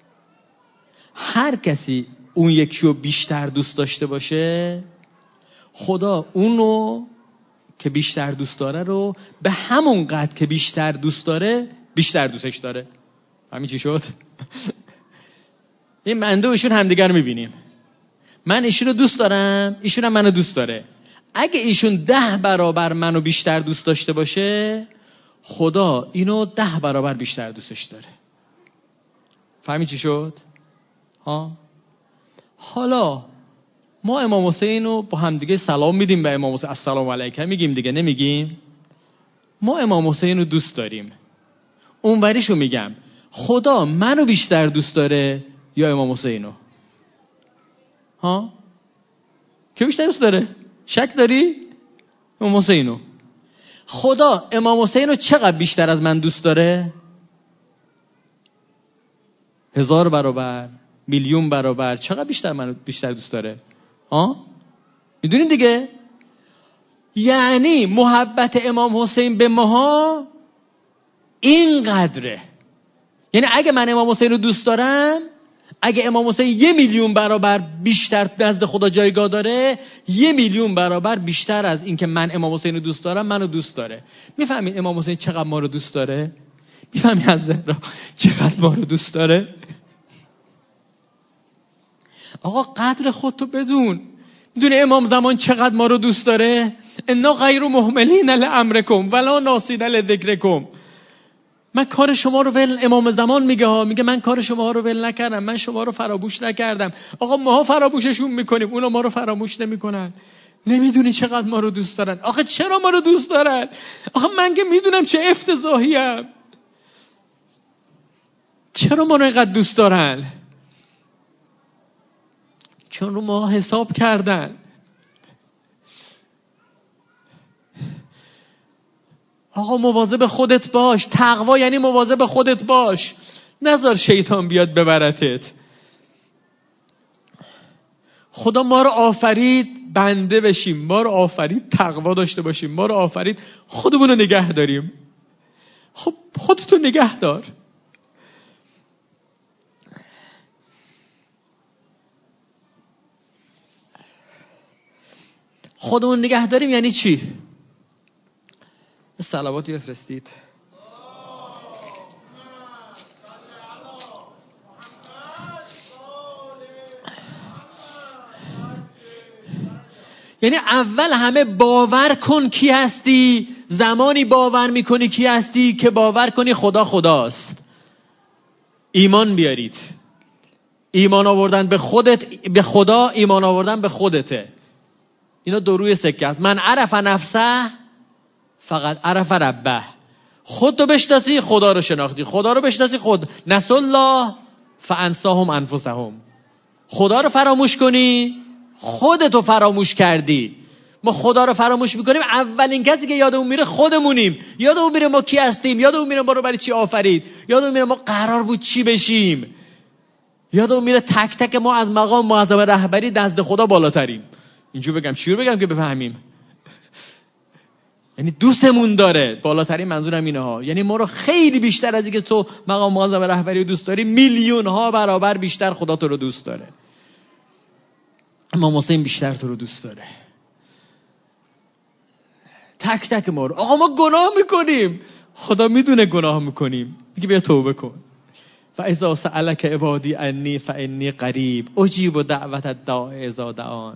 هر کسی اون یکی رو بیشتر دوست داشته باشه، خدا اونو که بیشتر دوست داره رو به همون قدر که بیشتر دوست داره بیشتر دوستش داره. همین چی شد؟ این من و ایشون همدیگر رو میبینیم، من ایشون رو دوست دارم، ایشون هم منو دوست داره. اگه ایشون 10 برابر منو بیشتر دوست داشته باشه، خدا اینو 10 برابر بیشتر دوستش داره. فهمی چی شد؟ حالا ما امام حسین رو با هم دیگه سلام میدیم به امام حسین، السلام علیکم میگیم دیگه، نمیگیم؟ ما امام حسین رو دوست داریم. اونوریشو میگم، خدا منو بیشتر دوست داره یا امام حسین رو؟ که بیشتر دوست داره؟ شک داری؟ امام حسین رو. خدا امام حسین رو چقدر بیشتر از من دوست داره؟ 1000 برابر، میلیون برابر. چقدر بیشتر منو بیشتر دوست داره؟ میدونین دیگه؟ یعنی محبت امام حسین به ماها این قدره. یعنی اگه من امام حسین رو دوست دارم، اگه امام حسین 1 میلیون برابر بیشتر نزد خدا جایگاه داره، 1 میلیون برابر بیشتر از این که من امام حسین رو دوست دارم منو دوست داره. میفهمین امام حسین چقدر ما رو دوست داره؟ میفهمین از زهرا چقدر ما رو دوست داره؟ آقا قدر خودتو بدون. میدونی امام زمان چقدر ما رو دوست داره؟ انا غیر مهملین لامرکم ولا ناسین لذکرکم. من کار شما رو ول، امام زمان میگه من کار شما رو ول نکردم، من شما رو فراموش نکردم. آقا ما فراموششون میکنیم، اونا ما رو فراموش نمیکنن. نمیدونی چقدر ما رو دوست دارن. آخه چرا ما رو دوست دارن؟ آخه من که میدونم چه افتضاحیم. چرا ما رو اینقدر دوست دارن؟ چون رو ما حساب کردن. آقا مواظب خودت باش. تقوا یعنی مواظب خودت باش، نذار شیطان بیاد ببرتت. خدا ما رو آفرید بنده بشیم، ما رو آفرید تقوا داشته باشیم، ما رو آفرید خودمون رو نگه داریم. خب خودتو نگه دار. خودمون نگه داریم یعنی چی؟ صلواتی بفرستید. یعنی اول همه باور کن کی هستی. زمانی باور میکنی کی هستی که باور کنی خدا خداست. ایمان بیارید. ایمان آوردن به خودت، به خدا ایمان آوردن به خودته. اینا دو روی سکه است. من عرف نفسه فقط عرف ربه. خودتو بشناسی خدا رو شناختی، خدا رو بشناسی خود. نسوا الله فانساهم انفسهم. خدا رو فراموش کنی خودتو فراموش کردی. ما خدا رو فراموش میکنیم، اولین کسی که یادمون میره خودمونیم. یادمون میره ما کی هستیم، یادمون میره ما رو برای چی آفرید، یادمون میره ما قرار بود چی بشیم، یادمون میره تک تک ما از مقام معظم رهبری نزد خدا بالاتریم. اینجور بگم چی رو بگم که بفهمیم؟ یعنی دوستمون داره. بالاترین منظورم اینه ها، یعنی ما رو خیلی بیشتر از اینکه تو مقام معظم رهبری رو دوست داری، میلیون ها برابر بیشتر خدا تو رو دوست داره. امام حسین بیشتر تو رو دوست داره. تک تک ما رو. آقا ما گناه میکنیم، خدا میدونه گناه میکنیم، میگه بیا توبه کن. فاذا سألك عبادی عنی فانی قریب اجیب دعوت الداع اذا دعان.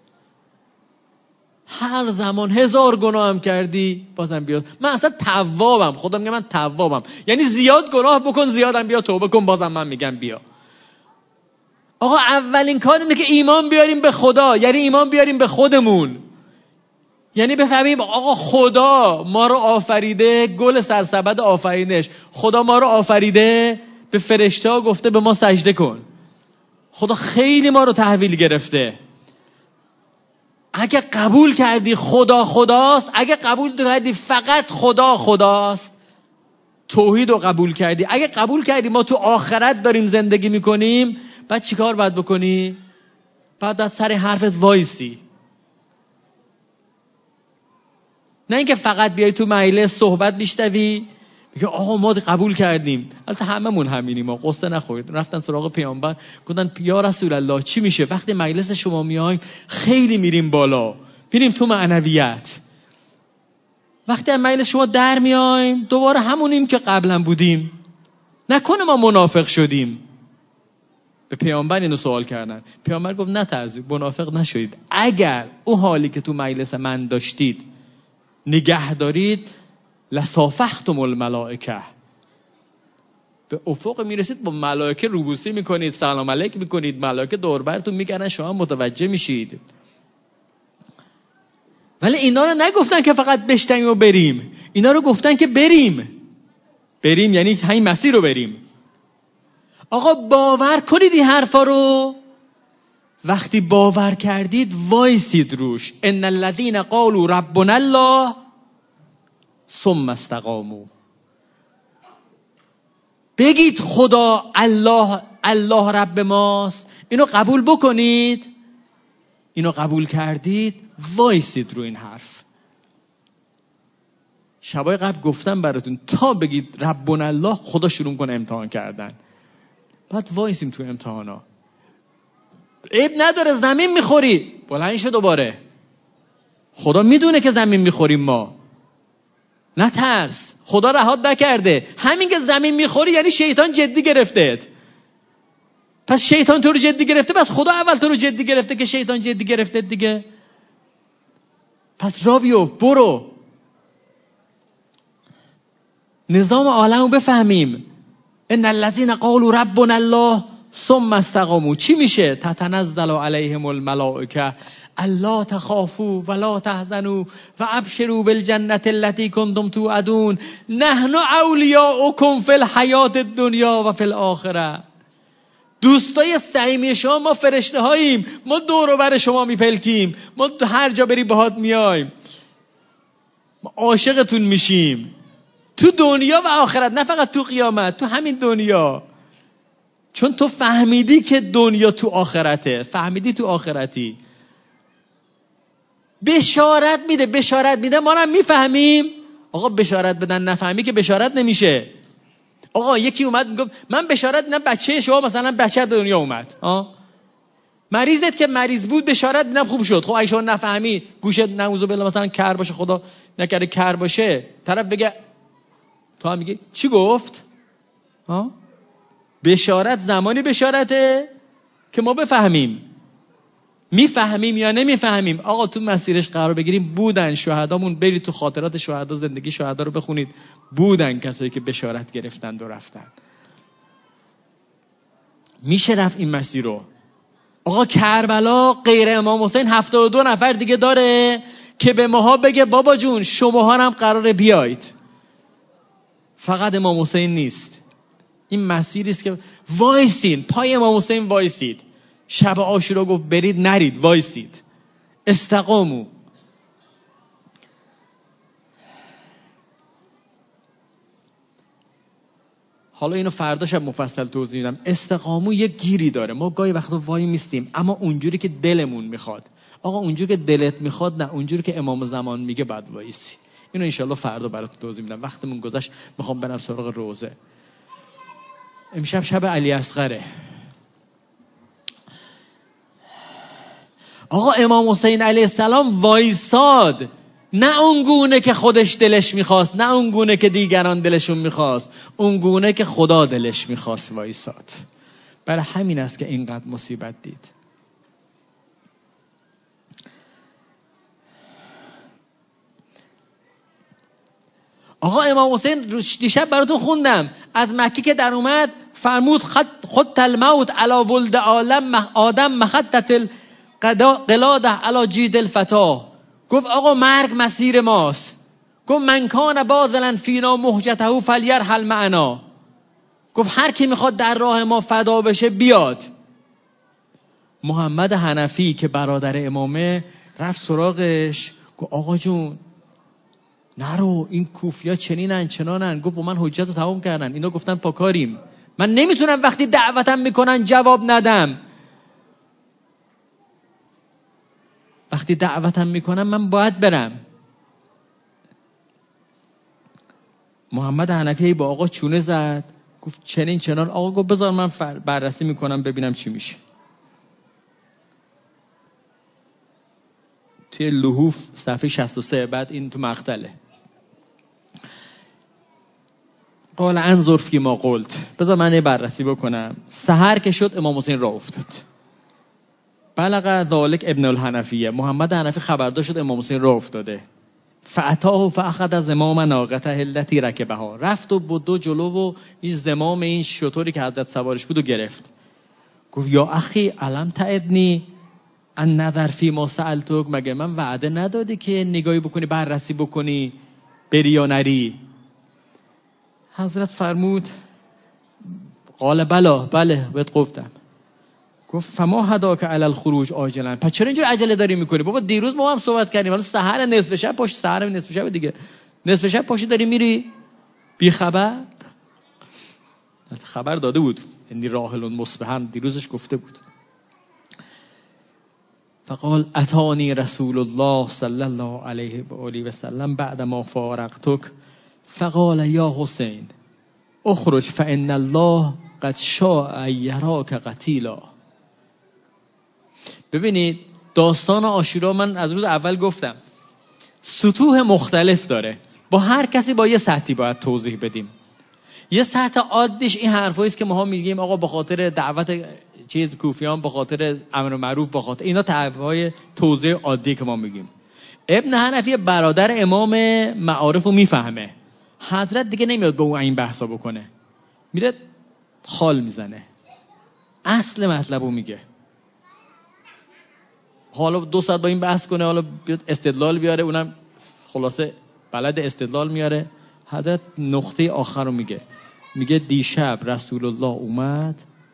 هر زمان 1000 گناه هم کردی بازم بیا. من اصلا توابم، خدا میگه من توابم، یعنی زیاد گناه بکن زیادم بیا توبه کن بازم من میگم بیا. آقا اولین کار اینه که ایمان بیاریم به خدا، یعنی ایمان بیاریم به خودمون، یعنی بفهمیم آقا خدا ما رو آفریده، گل سرسبد آفرینش، خدا ما رو آفریده، به فرشته ها گفته به ما سجده کن. خدا خیلی ما رو تحویل گرفته. اگه قبول کردی خدا خداست، اگه قبول کردی فقط خدا خداست، توحید رو قبول کردی، اگه قبول کردی ما تو آخرت داریم زندگی میکنیم، بعد چیکار باید بکنی؟ بعد سر حرفت وایسی. نه اینکه فقط بیای تو مجلس صحبت میشنوی میگه آقا ما قبول کردیم. البته هممون همینیم، ما قصه نخورید. رفتن سراغ پیامبر گفتن یا رسول الله چی میشه وقتی مجلس شما میایم خیلی میریم بالا، میریم تو معنویت، وقتی از مجلس شما در میایم دوباره همونیم که قبلا بودیم، نکنه ما منافق شدیم؟ به پیامبر اینو سوال کردن. پیامبر گفت نه ترزید، منافق نشدید. اگر او حالی که تو مجلس من داشتید نگه دارید لصافحتم الملائکه، به افق میرسید با ملائکه روبوسی میکنید، سلام علیک میکنید، ملائکه دور براتون میگردن، شما متوجه میشید. ولی اینا رو نگفتن که فقط بشتیم و بریم، اینا رو گفتن که بریم یعنی همین مسیر رو بریم. آقا باور کنید این حرفا رو. وقتی باور کردید وایسید روش. ان الذين قالوا ربنا الله ثم استقاموا. بگید خدا الله رب ماست، اینو قبول بکنید. اینو قبول کردید وایسید رو این حرف. شبای قبل گفتم براتون تا بگید ربنا الله خدا شروع کنه امتحان کردن. بعد وایسیم تو امتحانا. عیب نداره زمین میخوری، بلند شو دوباره. خدا میدونه که زمین میخوریم ما. نه ترس، خدا رهات نکرده. همین که زمین میخوری یعنی شیطان جدی گرفتهت. پس شیطان تو رو جدی گرفته، پس خدا اول تو رو جدی گرفته که شیطان جدی گرفته دیگه. پس را بیفت، برو. نظام عالم رو بفهمیم. ان الذين قالوا ربنا الله ثم استقاموا. چی میشه؟ تتنزل علیهم الملائکه الا تخافوا ولا تحزنوا وابشروا بالجنة التي كنتم توعدون نحن اولیاؤکم فی الحیاة الدنیا و فی الاخره. دوستای صمیمی شما ما فرشته هاییم، ما دور و بر شما میپلکیم، ما هر جا بری باهات میایم، ما عاشقتون میشیم تو دنیا و آخرت، نه فقط تو قیامت، تو همین دنیا. چون تو فهمیدی که دنیا تو آخرته، فهمیدی تو آخرتی. بشارت میده ما هم میفهمیم. آقا بشارت بدن نفهمی که بشارت نمیشه. آقا یکی اومد میگفت من بشارت میدم بچه شما مثلا بچه به دنیا اومد، مریضت که مریض بود بشارت میدم خوب شد. خب اگه شما نفهمی، گوشت نعوذ بالله مثلا کر باشه، خدا نکرده کر باشه، طرف بگه تو هم میگی چی گفت؟ بشارت زمانی بشارته که ما بفهمیم. میفهمیم یا نمیفهمیم؟ آقا تو مسیرش قرار بگیریم. بودن شهدامون، برید تو خاطرات شهدا، زندگی شهدا رو بخونید. بودن کسایی که بشارت گرفتن و رفتن. میشه رفت این مسیر رو. آقا کربلا غیر امام حسین 72 نفر دیگه داره که به ماها بگه بابا جون شماها هم قراره بیایید، فقط امام حسین نیست. این مسیری است که وایسین پای امام حسین وایسید. شب عاشورا گفت برید نرید، وایسید، استقامو. حالا اینو فردا شب مفصل توضیح میدم. استقامو یه گیری داره. ما گاهی وقتا وای میستیم اما اونجوری که دلمون میخواد. آقا اونجوری که دلت میخواد نه، اونجوری که امام زمان میگه بعد وایسی. اینو انشالله فردا برات توضیح میدم. وقتمون گذشت، میخوام برم سراغ روزه. امشب شب علی اصغره. آقا امام حسین علیه السلام وایساد، نه اونگونه که خودش دلش میخواست، نه اونگونه که دیگران دلشون میخواست، اونگونه که خدا دلش میخواست وایساد. برای همین است که اینقدر مصیبت دید. آقا امام حسین دیشب براتون خوندم، از مکی که در اومد فرمود خط الموت علی ولد آدم مخطط القلاده علی جید الفتا. گفت آقا مرگ مسیر ماست. گفت من کان باذلا فینا مهجته فلیرحل معنا. گفت هر کی میخواد در راه ما فدا بشه بیاد. محمد حنفی که برادر امامه رفت سراغش، گفت آقا جون نرو، این کوفیا چنینن چنانن. گفت من حجت رو تمام کردن، اینا گفتن پاکاریم، من نمیتونم وقتی دعوتم میکنن جواب ندم. وقتی دعوتم میکنن من باید برم. محمد حنفی با آقا چونه زد، گفت چنین چنان. آقا گفت بذار من بررسی میکنم ببینم چی میشه. توی لحوف صفحه 63 بعد این تو مقتله. قال انظر فی ما قلت. بذار من یه بررسی بکنم. سحر که شد امام حسین راه افتاد. بلغ ذالک ابن الحنفیه. محمد حنفی خبردار شد امام حسین راه افتاده. فاتاه فاخذ زمام ناقته التي ركبها. رفت و بدو جلو و این زمام این شتری که حضرت سوارش بود و گرفت. گفت یا اخی علم تعدنی ان نظر فی ما سألتک. مگه من وعده ندادی که نگاهی بکنی بررسی بکنی بری یا نری؟ حضرت فرمود قال بله بهت گفتم. گفت فما هداک علی الخروج عاجلا. پس چرا اینجوری عجله داری میکنی؟ بابا دیروز ما هم صحبت کردیم، حالا سحر نصف شب پشت، سحر نصف شب دیگه، نصف شب پشت داری میری بی خبر. خبر داده بود انی راحل مصبحا، دیروزش گفته بود. فقال اتانی رسول الله صلی الله علیه و آله و سلم بعد ما فارقتک فقال یا حسین اخرج فان الله قد شاء یراک قتیلا. ببینید داستان عاشورا من از روز اول گفتم سطوح مختلف داره، با هر کسی با یه سطحی باید توضیح بدیم. یه سطح عادیش این حرفایی است که ما میگیم آقا به خاطر دعوت کوفیان، به خاطر امر معروف، به خاطر اینا تعریف‌های توضیح عادی که ما میگیم. ابن حنفی برادر امام معارف رو میفهمه. حضرت دیگه نمیاد به اون این بحثا بکنه، میره خال میزنه، اصل مطلب رو میگه. حالا 2 ساعت با این بحث کنه، حالا بیاد استدلال بیاره، اونم خلاصه بلد استدلال میاره. حضرت نقطه آخر رو میگه دیشب رسول الله اومد.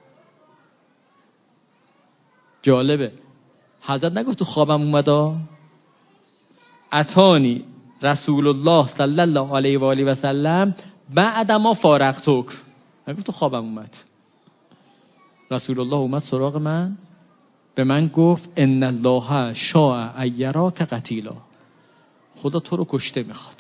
جالبه حضرت نگفت تو خوابم اومدا، اتانی رسول الله صلی الله علیه و آله و سلم بعد ما فارقتک. نگفت تو خوابم اومد، رسول الله اومد سراغ من، به من گفت ان الله شاء ایراک قتیلا. خدا تو رو کشته میخواد.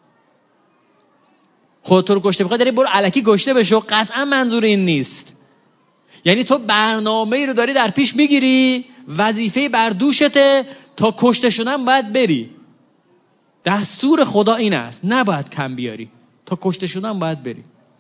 خدا تو رو کشته میخواد، داری برو الکی کشته بشو. قطعا منظور این نیست. یعنی تو برنامه‌ای رو داری در پیش میگیری، وظیفه بر دوشته، تا کشته شدن باید بری. دستور خدا این است، نباید کم بیاری، تا کشته شدن باید بری.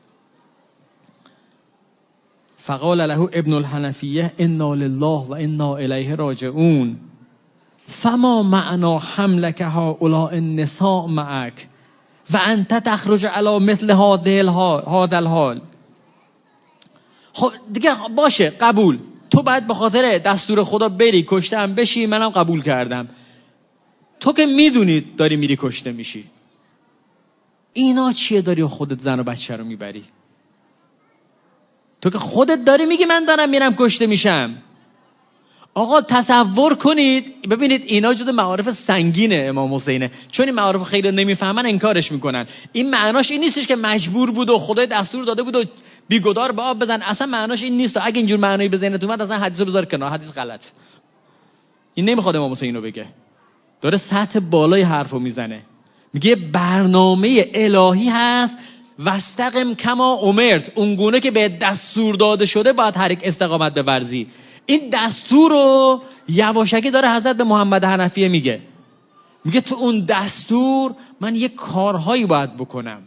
فقال له ابن الحنفیه انا لله و انا الیه راجعون فما معنا حملک هؤلاء النساء معک و انت تخرج علی مثل هذا الحال. خب دیگه باشه قبول، تو باید به خاطر دستور خدا بری کشته هم بشی، منم قبول کردم. تو که میدونید داری میری کشته میشی، اینا چیه داری خودت زن و بچه رو میبری؟ تو که خودت داری میگی من دارم میرم کشته میشم. آقا تصور کنید، ببینید اینا جدا معارف سنگینه امام حسینه، چون این معارف خیلی نمیفهمن انکارش میکنن. این معناش این نیستش که مجبور بود و خدای دستور داده بود و بیگدار به آب بزن، اصلا معناش این نیست. اگه اینجور معنی به ذهنت اومد اصلا حدیثو بذار کنار، حدیث غلط. این نمیخواد امام حسین اینو بگه، داره سطح بالای حرفو میزنه. میگه برنامه الهی هست، واستقم کما امرت، اونگونه که به دستور داده شده باید هر یک استقامت بورزی. این دستور رو یواشکی داره حضرت به محمد حنفیه میگه. میگه تو اون دستور من یه کارهایی باید بکنم.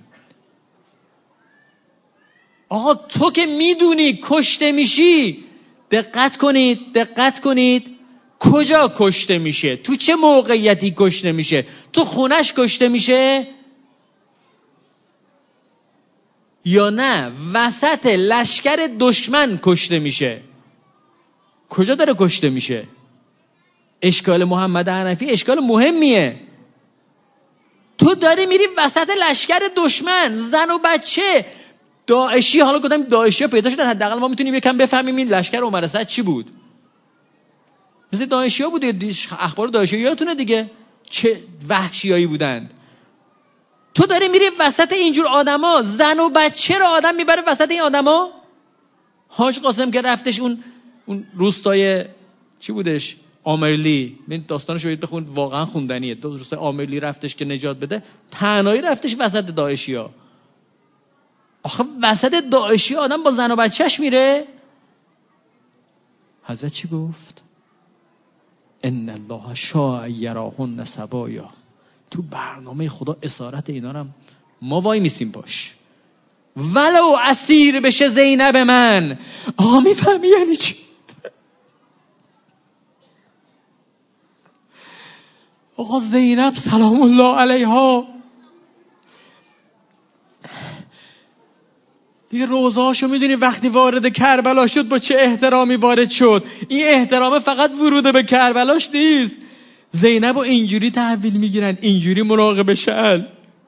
آقا تو که میدونی کشته میشی، دقت کنید کجا کشته میشه، تو چه موقعیتی کشته میشه؟ تو خونش کشته میشه یا نه وسط لشکر دشمن کشته میشه؟ کجا داره کشته میشه؟ اشکال محمد حنفی اشکال مهمیه. تو داری میری وسط لشکر دشمن، زن و بچه، داعشی. حالا گفتم داعشی ها پیدا شدن، حداقل ما میتونیم یکم بفهمیم این لشکر عمر اسد چی بود. مثل داعشی ها بوده، اخبار داعشی ها یادتونه دیگه چه وحشیایی بودند. تو داری میری وسط اینجور آدما، زن و بچه رو آدم میبره وسط این آدما. حاج قاسم که رفتش اون روستای چی بودش، آمرلی، این داستانش رو بخون، واقعا خوندنیه. روستای آمرلی رفتش که نجات بده، تنهایی رفتش وسط داعشیا. آخه وسط داعشی آدم با زن و بچهش میره. حضرت چی گفت؟ ان الله شاء یراهن سبایا. تو برنامه خدا اسارت اینا رو ما وای میسیم باش. ولو اسیر بشه زینب من. آقا میفهمی یعنی چی؟ آقا زینب سلام الله علیها دیگه روزهاشو میدونی وقتی وارد کربلا شد با چه احترامی وارد شد. این احترام فقط ورود به کربلاش نیست، زینب رو اینجوری تحویل میگیرن، اینجوری مراقب شن.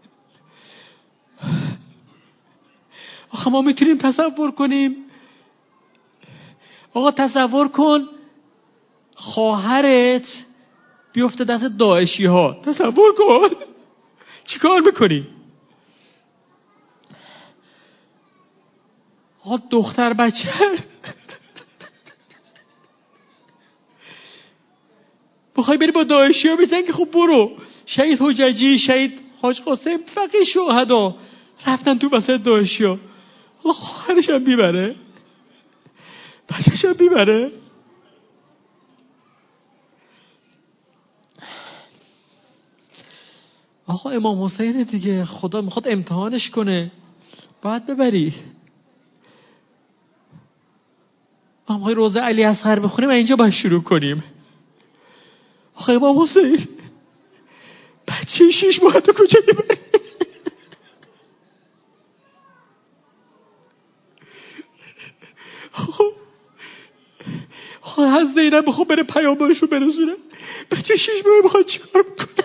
آخه ما میتونیم تصور کنیم؟ آقا تصور کن خواهرت بیفته دست داعشی ها، تصور کن چی کار میکنی؟ آقا دختر بچه بخوای بری با داعشی ها بزن که خب برو. شهید حججی، شهید حاج قاسم، فقیه شهدا رفتن تو وسط داعشی ها. آقا خواهرش هم بیبره، بچهش هم بیبره. آقا امام حسین دیگه، خدا میخواد امتحانش کنه، باید ببری. ما میخوای روزه علی اصغر بخونیم اینجا باید شروع کنیم. آقا امام حسین بچه 6 ماه تو کجا ببری؟ آقا از زینب بخواه بره پیامبرشو برسونه، بچه 6 ماه بخواد چیکار بکنه؟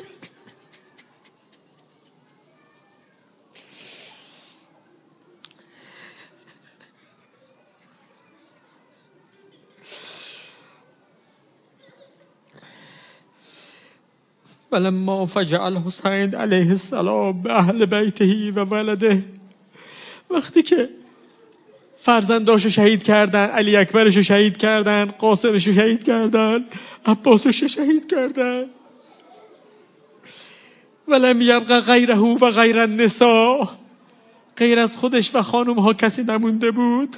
ولما فجع الحسین علیه السلام به اهل بیته و ولده، وقتی که فرزنداشو شهید کردن، علی اکبرشو شهید کردن، قاسمشو شهید کردن، عباسشو شهید کردن، ولم یبق غیره و غیر النساء، غیر از خودش و خانم ها کسی نمونده بود.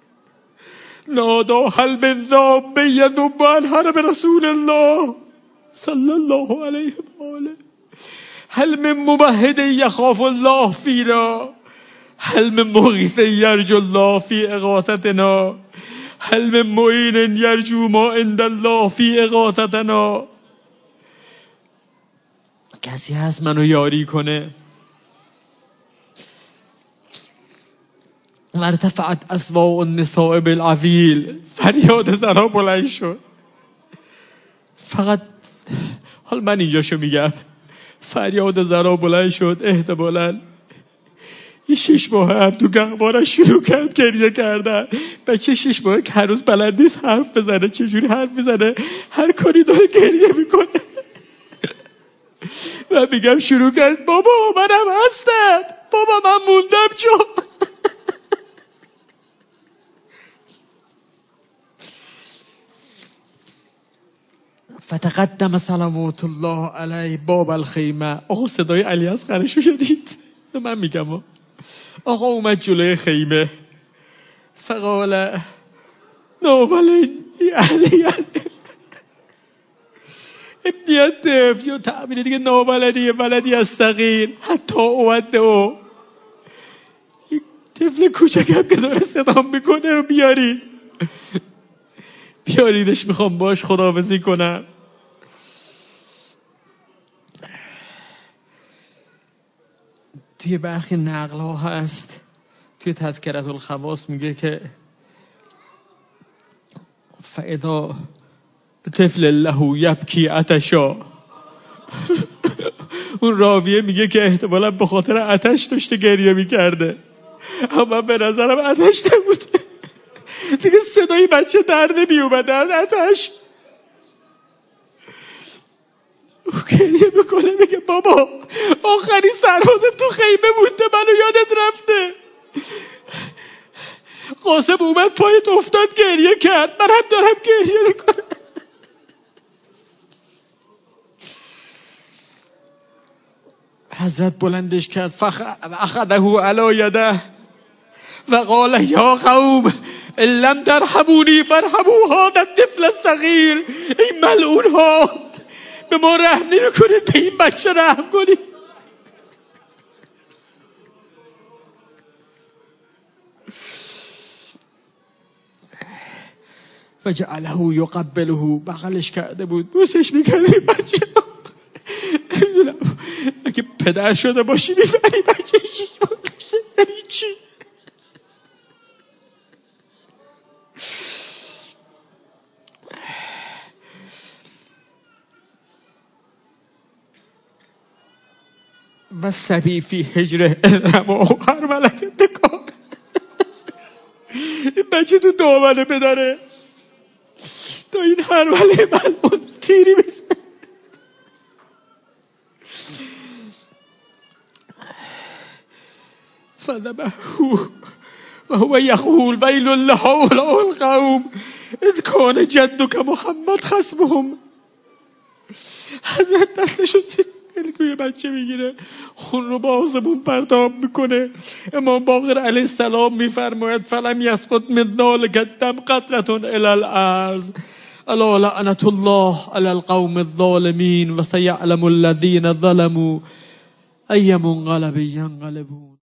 نادا هل من ذاب یذب عن حرم رسول الله صلی الله علیه و آله، هل من مبهد یخاف الله فینا، هل من مغیث یرجو الله فی اغاثتنا، هل من معین یرجو ما عند الله فی اغاثتنا. کسی هست منو یاری کنه؟ ارتفعت اصوات النساء بالعویل، فریاد زنها بلند شد. فقط حال من اینجاشو میگم، فریاد زنها بلند شد احتمالاً این 6 ماه هم تو گهوارش شروع کرد گریه کردن. بچه 6 ماه که هنوز بلد نیست حرف بزنه، چجوری حرف میزنه؟ هر کاری داره گریه میکنه. من میگم شروع کرد بابا منم هستم، بابا من موندم جا. فتقدم صلوات الله علیه باب الخیمه. آقا صدای علی اصغرشو شدید؟ من میگم آقا اومد جلوی خیمه، فقال ناولین علی ابنیت طفل یا تعبیر دیگه نابلدی ولدی از صغیر حتی اودعو، یک طفل کوچکم که داره صدا میکنه رو بیاریدش، میخوام باش خداحافظی کنم. توی برخی نقل ها هست، توی تذکرة الخواص میگه که فاذا طفل له یبکی عطشا، اون راویه میگه که احتمالا به خاطر عطش داشته گریه میکرده، اما به نظرم عطش نبوده دیگه، صدای بچه در نمیومده از عطش. او گریه میکنه میگه بابا آخری سرباز تو خیمه بوده، منو یادت رفته. قاسم اومد پایت افتاد گریه کرد، من هم دارم گریه میکنم. حضرت بلندش کرد، اخذه علی یده و قال یا قوم ان لم ترحمونی فارحموا هذا الطفل الصغیر. ای ملعون ها، به ما رحم نمیکنید، به این بچه رحم کنید. فجعله یقبله، بغلش کرده بود، بوسش میکرده بچه. اگه پدر شده باشی میفهمی بچه چی بود، یعنی چی؟ و سبی فی حجره رما هر ملت دکان. این بچه تو دامنه پدره تا این هر وله ملعون تیری بزن. فذبحه و هو یقول ویل لهؤلاء القوم اذ کان جدک محمد خصمهم. حضرت دستشو توی بچه میگیره، خون رو به آسمون پرتاب میکنه. امام باقر علیه السلام میفرماید فلم یسقط من ذلک الدم قطرة الی الارض الا لعنة الله علی القوم الظالمین و سیعلم الذین ظلموا ای منقلب ینقلبون.